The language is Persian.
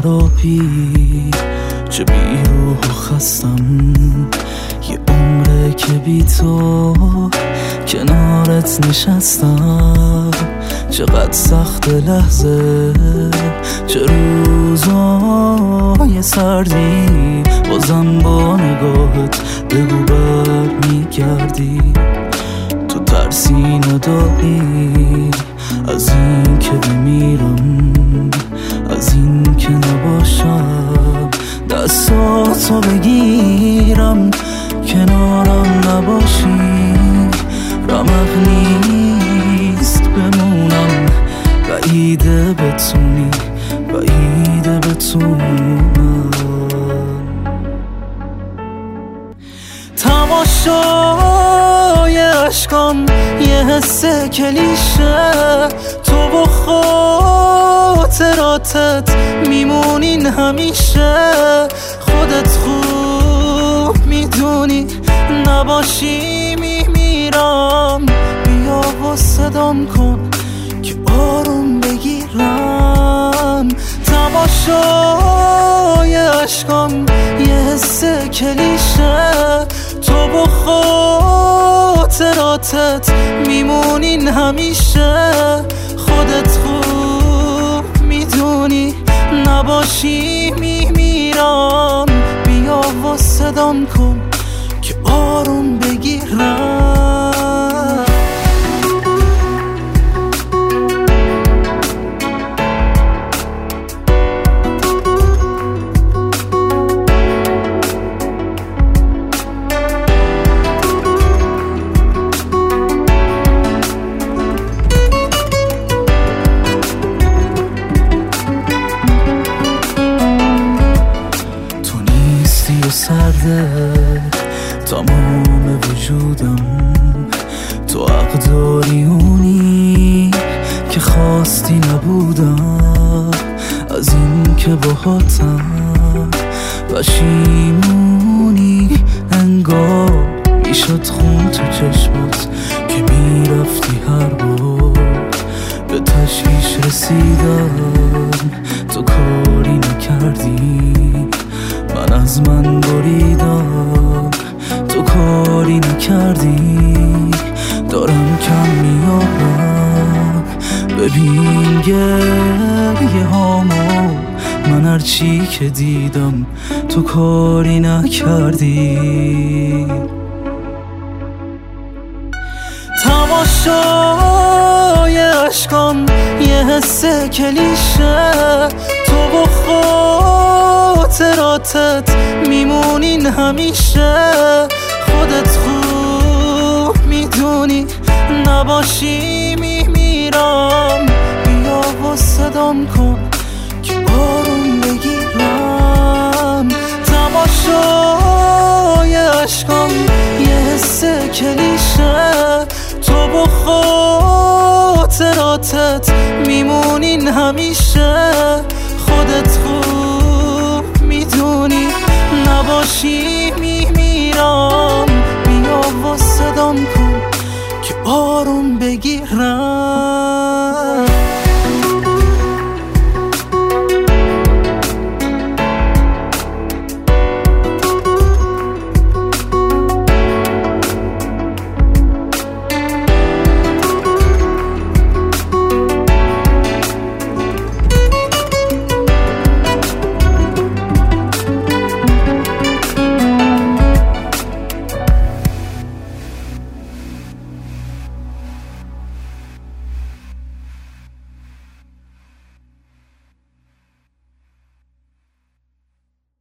خرابی، چه بیروح و خستم. یه عمره که بی تو کنارت نشستم. چقدر سخت لحظه، چه روزای سردی، بازم با نگاهت بگو بر میگردی. تو ترسی نداری از این که بمیرم، از این که نباشم دستاتو بگیرم. کنارم نباشی رمق نیست بمونم، بعیده بتونی، بعیده بتونم. تماشای عشقام یه حس کلیشه، تو و خاطراتت میمونین همیشه. خودت خوب میدونی نباشی میمیرم. بیا و صدام کن که آروم بگیرم. تماشای عشقام یه حس کلیشه، تو و خاطراتت میمونین همیشه. خودت خوب میدونی نباشی میمیرم. بیا و صدام کن که آروم بگیرم. سرده تمام وجودم، تو حق داری اونی که خواستی نبودم. از این که باهاتم پشیمونی انگار میشد خون تو چشمات که میرفتی هر بار. به تشویش رسیدم تو کاری نکردی، من از من بریدم تو کاری نکردی. دارم کم میارم ببین گریه هامو، من هرچی که دیدم تو کاری نکردی. تماشای عشقام یه حس کلیشه، تو و خاطراتت میمونین همیشه. خودت خوب میدونی نباشی میمیرم. بیا و صدام کن که آروم بگیرم. تماشای عشقام یه حس کلیشه، تو و خاطراتت میمونین همیشه. خودت خوب میدونی نباشی